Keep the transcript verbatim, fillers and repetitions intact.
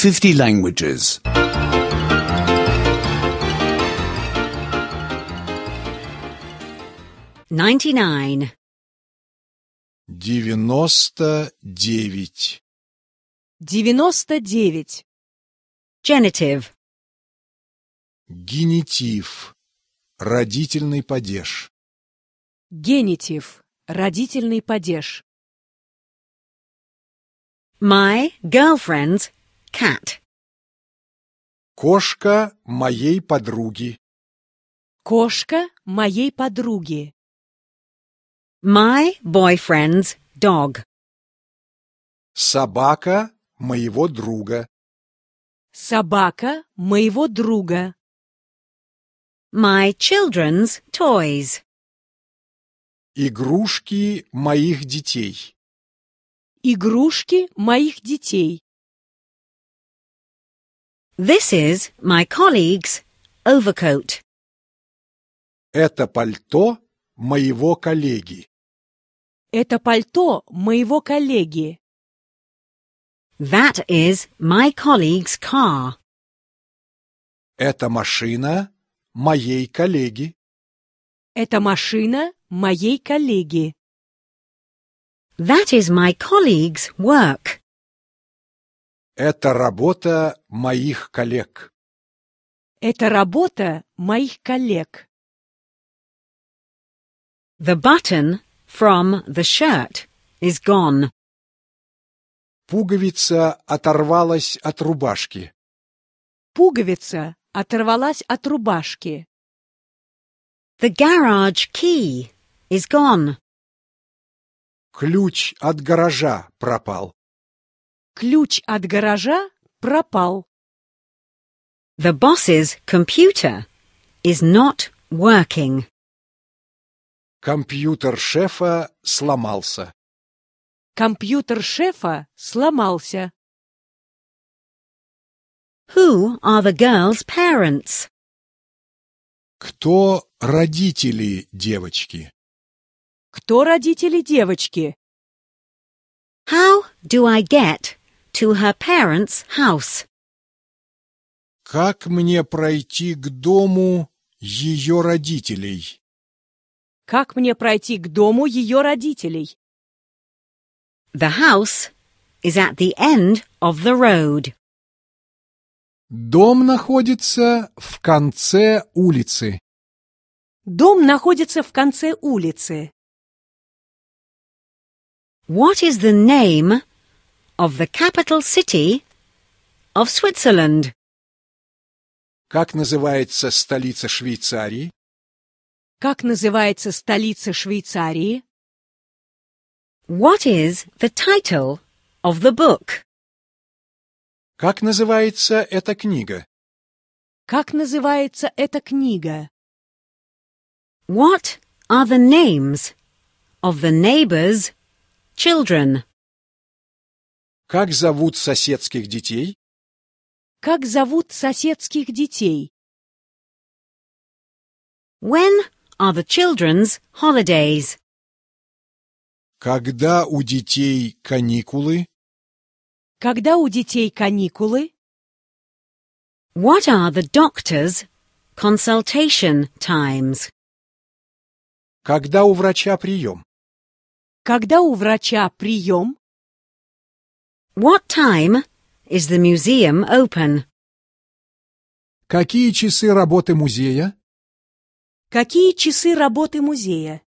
fifty languages. ninety-nine. девяносто девять. девяносто девять. Genitive. Генитив. Родительный падеж. Генитив. Родительный падеж. My girlfriend's cat. Кошка моей подруги. Кошка моей подруги. My boyfriend's dog. Собака моего друга. Собака моего друга. My children's toys. Игрушки моих детей. Игрушки моих детей. This is my colleague's overcoat. Это пальто моего коллеги. Это пальто моего коллеги. That is my colleague's car. Это машина моей коллеги. Это машина моей коллеги. That is my colleague's work. Это работа моих коллег. Это работа моих коллег. The button from the shirt is gone. Пуговица оторвалась от рубашки. Пуговица оторвалась от рубашки. The garage key is gone. Ключ от гаража пропал. Ключ от гаража пропал. The boss's computer is not working. Компьютер шефа сломался. Компьютер шефа сломался. Who are the girl's parents? Кто родители девочки? Кто родители девочки? How do I get to her parents' house? Как мне пройти к дому ее родителей? Как мне пройти к дому ее родителей? The house is at the end of the road. Дом находится в конце улицы. Дом находится в конце улицы. What is the name of the capital city of Switzerland? Как называется столица Швейцарии? Как называется столица Швейцарии? What is the title of the book? Как называется эта книга? Как называется эта книга? What are the names of the neighbors' children? Как зовут соседских детей? Как зовут соседских детей? When are the children's holidays? Когда у детей каникулы? Когда у детей каникулы? What are the doctor's consultation times? Когда у врача прием? Когда у врача прием? What time is the museum open? Какие часы работы музея? Какие часы работы музея?